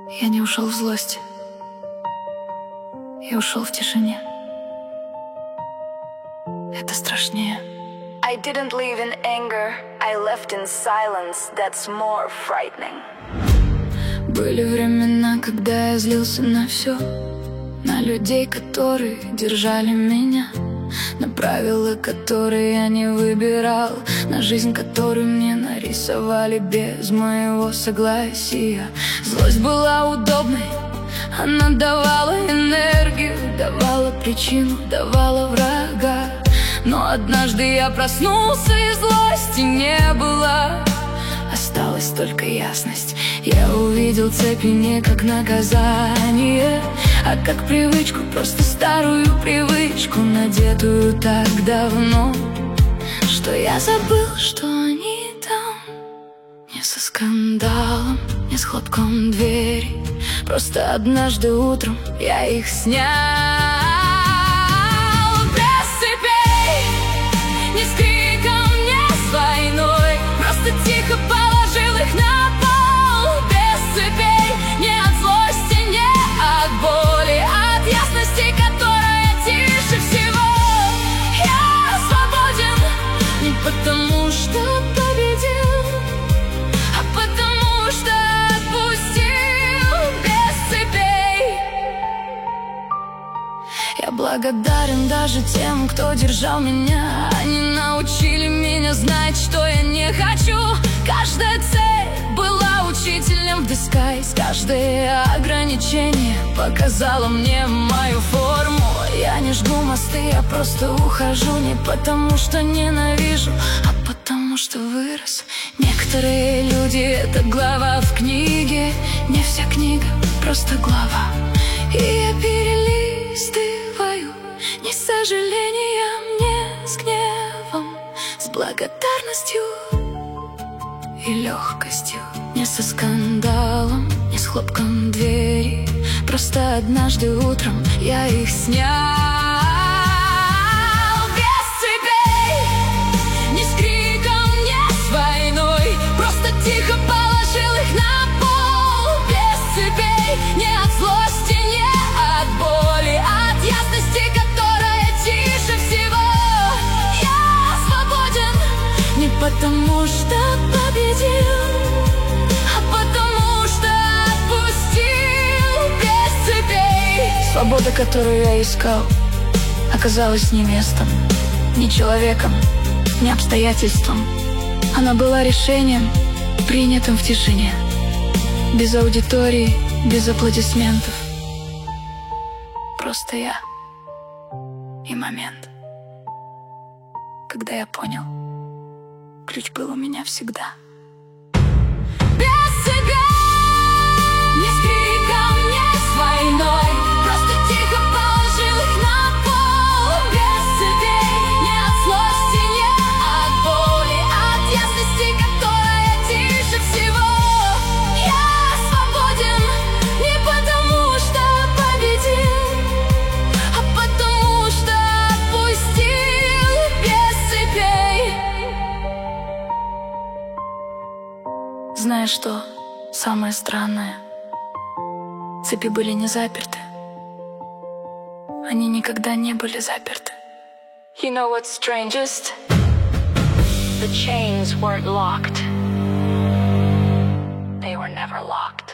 Я не ушел в злости, я ушел в тишине. Это страшнее. I didn't leave in anger, I left in silence, that's more frightening. Были времена, когда я злился на все, на людей, которые держали меня, на правила, которые я не выбирал, на жизнь, которую мне нарисовали без моего согласия. Злость была удобной, она давала энергию, давала причину, давала врага. Но однажды я проснулся, и злости не было, осталась только ясность. Я увидел цепи не как наказание, а как привычку, просто старую привычку, надетую так давно, что я забыл, что они там. Не со скандалом, не с хлопком двери, просто однажды утром я их снял. Без цепей, не с криком, не с войной, просто тихо положил их на пол. Без цепей, не от злости, не от боли, от ясности, которая тише всего. Я свободен не потому, что победил, а потому, что отпустил. Без цепей. Я благодарен даже тем, кто держал меня. Они научили меня знать, что я не хочу. Каждая цель была учителем в disguise. Каждое ограничение показало мне мою форму. Я не жгу мосты, я просто ухожу. Не потому, что ненавижу, а потому, что вырос. Некоторые люди — это глава в книге. Не вся книга, просто глава. И я перелистываю не с сожалением, не с гневом, с благодарностью и легкостью. Не со скандалом, не с хлопком двери, просто однажды утром я их снял. Без цепей, не с криком, не с войной, просто тихо положил их на пол. Без цепей, не от злости, не от боли, от ясности, которая тише всего. Я свободен не потому, что победил, а потому, что отпустил. Без цепей. Свобода, которую я искал, оказалась не местом, не человеком, не обстоятельством. Она была решением, принятым в тишине, без аудитории, без аплодисментов. Просто я и момент, когда я понял, ключ был у меня всегда. Без цепей, не с криком, не с войной, просто тихо положил их на пол. Без цепей, не от злости, не от боли, от ясности, которая тише всего. Я свободен не потому, что победил, а потому, что отпустил. Без цепей. Знаешь что самое странное? Цепи были не заперты. Они никогда не были заперты. You know what's strangest? The chains weren't locked. They were never locked.